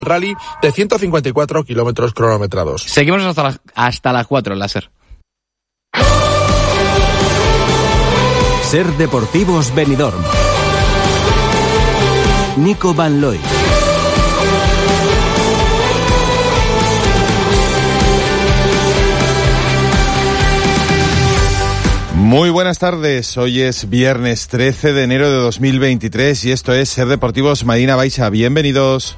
Rally de 154 kilómetros cronometrados. Seguimos hasta las 4, láser. Ser Deportivos Benidorm. Nico Van Looy. Muy buenas tardes, hoy es viernes 13 de enero de 2023 y esto es Ser Deportivos Marina Baixa. Bienvenidos.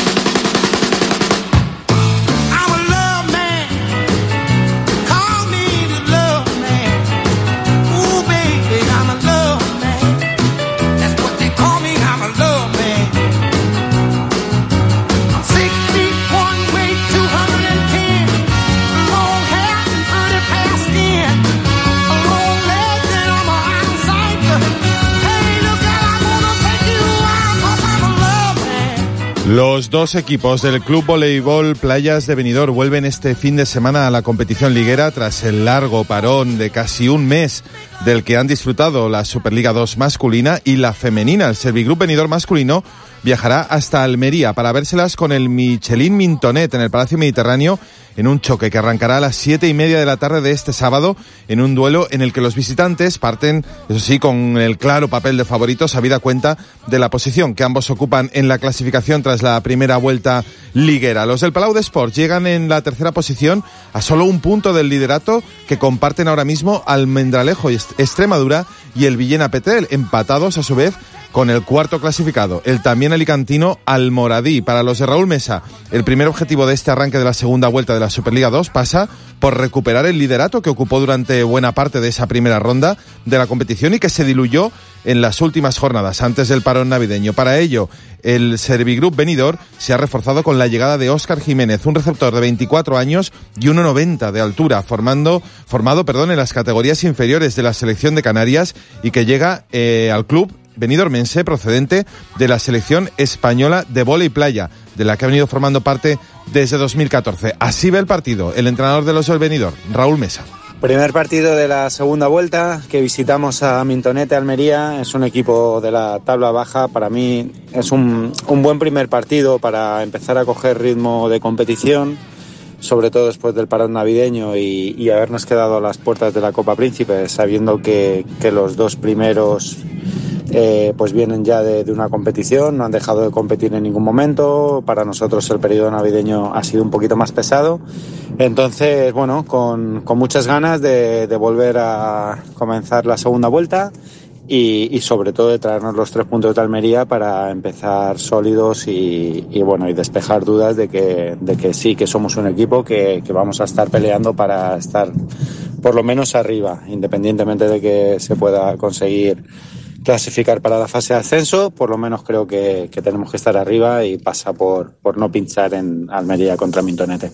Los dos equipos del Club Voleibol Playas de Benidorm vuelven este fin de semana a la competición liguera tras el largo parón de casi un mes del que han disfrutado la Superliga 2 masculina y la femenina. El Servigroup Benidorm masculino viajará hasta Almería para vérselas con el Michelin Mintonet en el Palacio Mediterráneo en un choque que arrancará a las 7:30 de la tarde de este sábado en un duelo en el que los visitantes parten, eso sí, con el claro papel de favoritos, habida cuenta de la posición que ambos ocupan en la clasificación tras la primera vuelta liguera. Los del Palau de Sports llegan en la tercera posición a solo un punto del liderato que comparten ahora mismo Almendralejo y Extremadura y el Villena Petel, empatados a su vez con el cuarto clasificado, el también alicantino Almoradí. Para los de Raúl Mesa, el primer objetivo de este arranque de la segunda vuelta de la Superliga 2 pasa por recuperar el liderato que ocupó durante buena parte de esa primera ronda de la competición y que se diluyó en las últimas jornadas antes del parón navideño. Para ello, el Servigroup Benidorm se ha reforzado con la llegada de Óscar Jiménez, un receptor de 24 años y 1,90 de altura, formado en las categorías inferiores de la selección de Canarias y que llega al club benidormense procedente de la selección española de vóley playa, de la que ha venido formando parte desde 2014. Así ve el partido el entrenador de los del Benidorm, Raúl Mesa. Primer partido de la segunda vuelta que visitamos a Mintonete, Almería. Es un equipo de la tabla baja. Para mí es un buen primer partido para empezar a coger ritmo de competición, sobre todo después del parón navideño y habernos quedado a las puertas de la Copa Príncipe, sabiendo que los dos primeros pues vienen ya de una competición, no han dejado de competir en ningún momento. Para nosotros el periodo navideño ha sido un poquito más pesado, entonces bueno, con muchas ganas de volver a comenzar la segunda vuelta y sobre todo de traernos los 3 puntos de Almería para empezar sólidos y despejar dudas de que sí, que somos un equipo que vamos a estar peleando para estar por lo menos arriba, independientemente de que se pueda conseguir clasificar para la fase de ascenso. Por lo menos creo que tenemos que estar arriba y pasa por no pinchar en Almería contra Mintonete.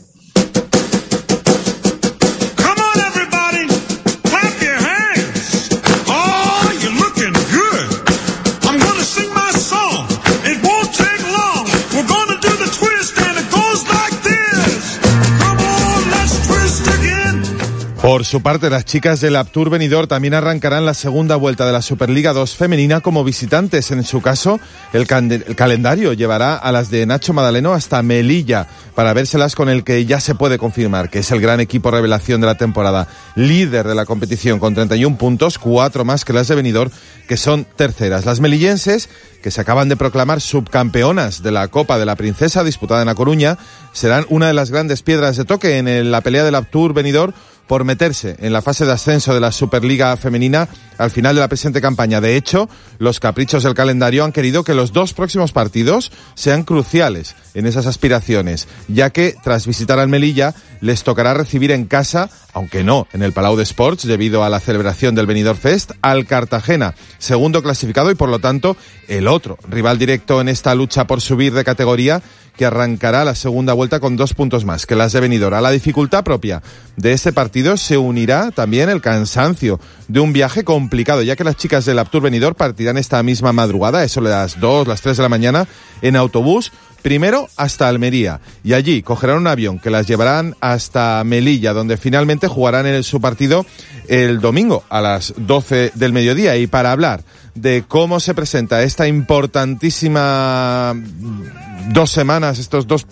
Por su parte, las chicas del Aptur Benidorm también arrancarán la segunda vuelta de la Superliga 2 femenina como visitantes. En su caso, el calendario llevará a las de Nacho Madaleno hasta Melilla para vérselas con el que ya se puede confirmar que es el gran equipo revelación de la temporada, líder de la competición con 31 puntos, 4 más que las de Benidorm, que son terceras. Las melillenses, que se acaban de proclamar subcampeonas de la Copa de la Princesa disputada en A Coruña, serán una de las grandes piedras de toque en la pelea del Aptur Benidorm por meterse en la fase de ascenso de la Superliga femenina al final de la presente campaña. De hecho, los caprichos del calendario han querido que los 2 próximos partidos sean cruciales en esas aspiraciones, ya que tras visitar al Melilla les tocará recibir en casa, aunque no en el Palau de Sports debido a la celebración del Benidorm Fest, al Cartagena, segundo clasificado y por lo tanto el otro rival directo en esta lucha por subir de categoría, que arrancará la segunda vuelta con 2 puntos más que las de Benidorm. A la dificultad propia de este partido se unirá también el cansancio de un viaje complicado, ya que las chicas del Aptur Benidorm partirán esta misma madrugada, eso de las 2, las 3 de la mañana, en autobús, primero hasta Almería, y allí cogerán un avión que las llevarán hasta Melilla, donde finalmente jugarán su partido el domingo a las 12 del mediodía. Y para hablar de cómo se presenta esta importantísima 2 semanas, estos 2